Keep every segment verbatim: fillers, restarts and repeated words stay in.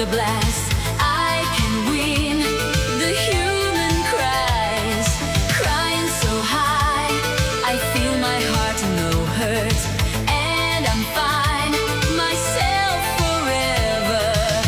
blast. I can win the human cries, crying so high, I feel my heart no hurt, and I'm fine, myself forever.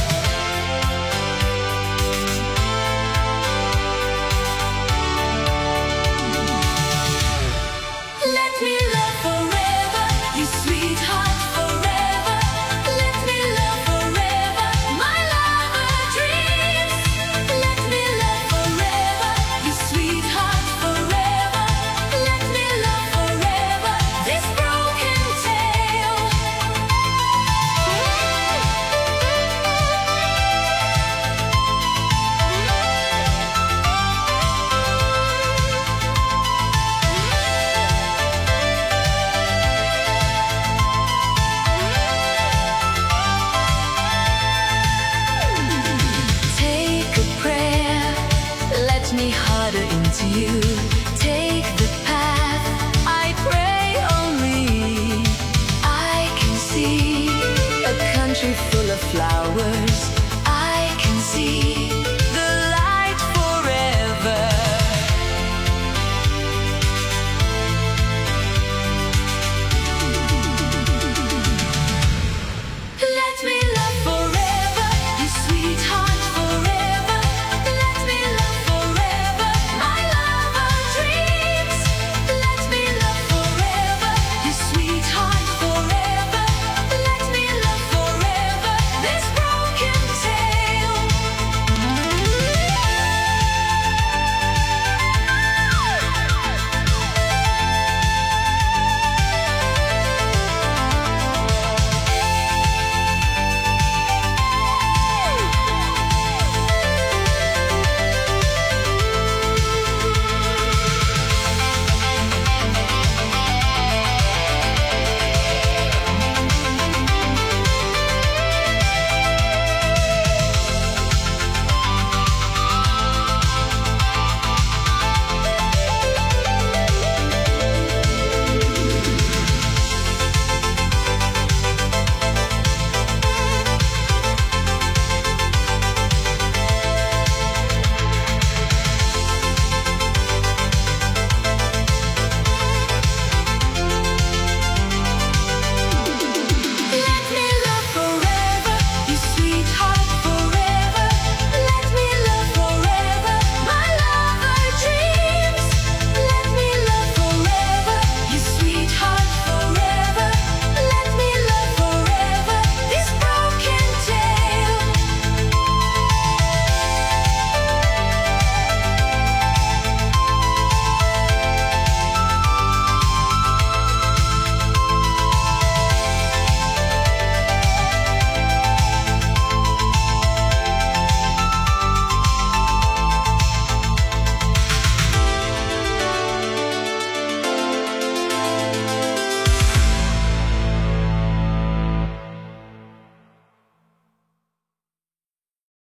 Let me love forever, you sweetheart forever. Let me love forever, my lover dreams. Let me love forever, you sweetheart forever. Let me love forever, this broken tale. Take a prayer, let me harder into you. Take